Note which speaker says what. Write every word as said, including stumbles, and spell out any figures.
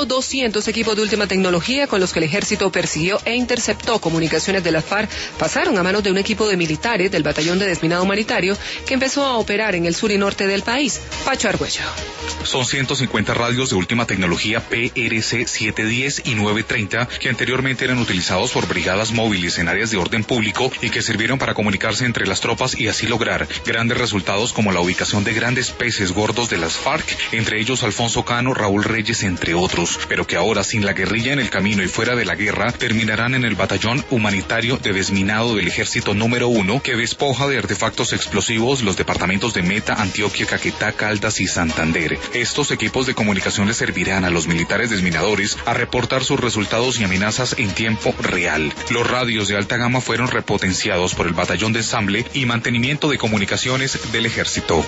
Speaker 1: solo doscientos equipos de última tecnología con los que el ejército persiguió e interceptó comunicaciones de las FARC pasaron a manos de un equipo de militares del Batallón de Desminado Humanitario que empezó a operar en el sur y norte del país. Pacho Argüello.
Speaker 2: Son ciento cincuenta radios de última tecnología P R C setecientos diez y novecientos treinta que anteriormente eran utilizados por brigadas móviles en áreas de orden público y que sirvieron para comunicarse entre las tropas y así lograr grandes resultados como la ubicación de grandes peces gordos de las FARC, entre ellos Alfonso Cano, Raúl Reyes, entre otros, pero que ahora sin la guerrilla en el camino y fuera de la guerra terminarán en el Batallón Humanitario de Desminado del Ejército número uno que despoja de artefactos explosivos los departamentos de Meta, Antioquia, Caquetá, Caldas y Santander. Estos equipos de comunicación les servirán a los militares desminadores a reportar sus resultados y amenazas en tiempo real. Los radios de alta gama fueron repotenciados por el Batallón de Ensamble y Mantenimiento de Comunicaciones del Ejército.